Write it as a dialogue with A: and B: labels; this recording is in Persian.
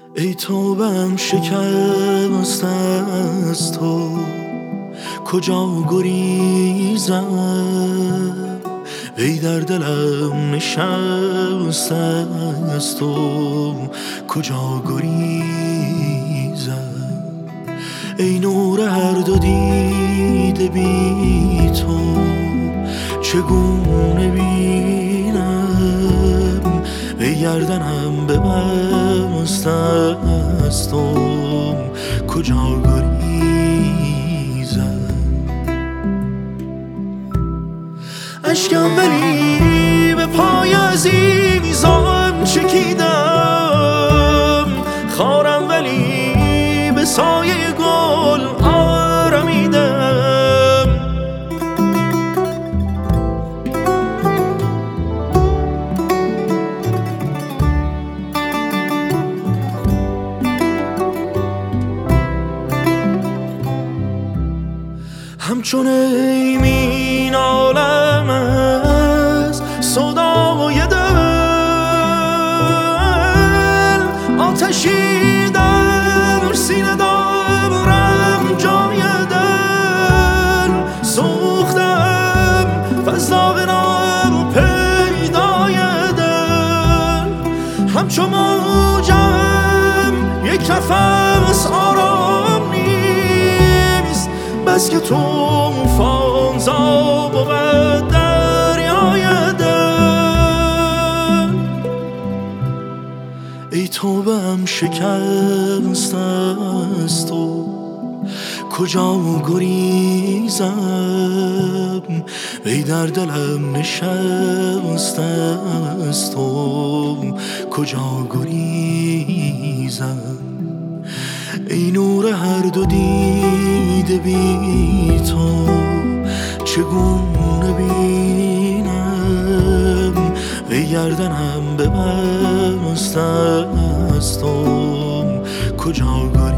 A: ای توبه‌ام شکست از تو، کجا گریزم؟ ای در دلم نشست از تو، کجا گریزم؟ ای نور هر دو دیده بی تو، چگونه بینم؟ ای گردنم ببست از تو، کجا گریزم؟ اشکم ولی به پای عزیزان چکیدم، خارم ولی به سایه گل آرمیدم. همچون ایمین عالم از صدای دل، آتشی در سینه دارم جای دل. سوختم فضا نام پیدای دل، همچون موجم یک نفس آرام نیست، بس که طوفان زا بود دریای دل. ای توبه‌ام شکست از تو، کجا گریزم؟ ای در دلم نشست از تو، کجا گریزم؟ ای نور هر دو دیده بی تو، چگونه بینم؟ ای گردنم ببست از تو، کجا گریزم؟